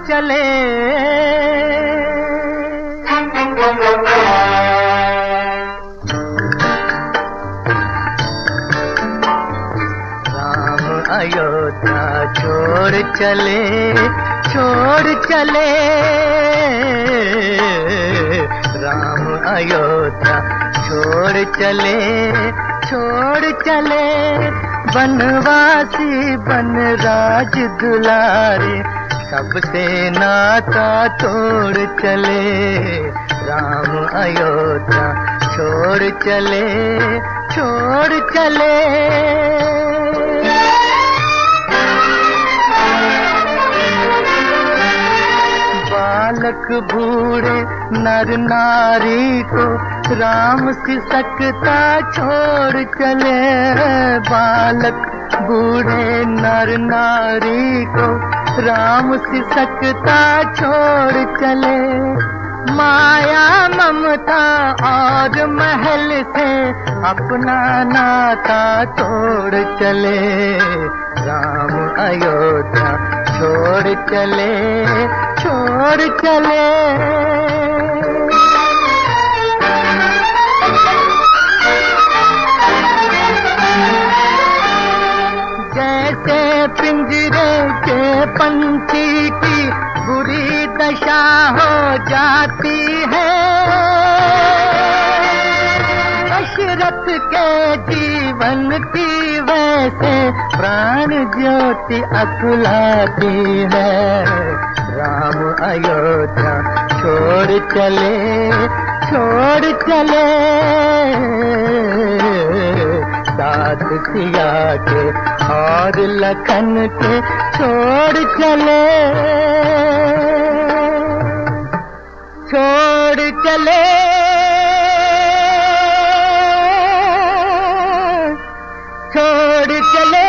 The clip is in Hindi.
चले। राम अयोध्या छोड़ चले, छोड़ चले। राम अयोध्या छोड़ चले, छोड़ चले। बनवासी बन राज दुलारे, सबसे नाता तोड़ चले। राम अयोध्या छोड़ चले, छोड़ चले। बालक बूढ़े नर नारी को राम सिसकता छोड़ चले। बालक बूढ़े नर नारी को राम सिसकता छोड़ चले। माया ममता और महल से अपना नाता तोड़ चले। राम अयोध्या छोड़ चले, छोड़ चले। जैसे पिंजरे के पंछी की बुरी दशा हो जाती है, दशरथ के जीवन की वैसे प्राण ज्योति अकुलाती है। राम अयोध्या छोड़ चले, छोड़ चले। साथ सिया के और लखन के छोड़ चले, छोड़ चले, छोड़ चले।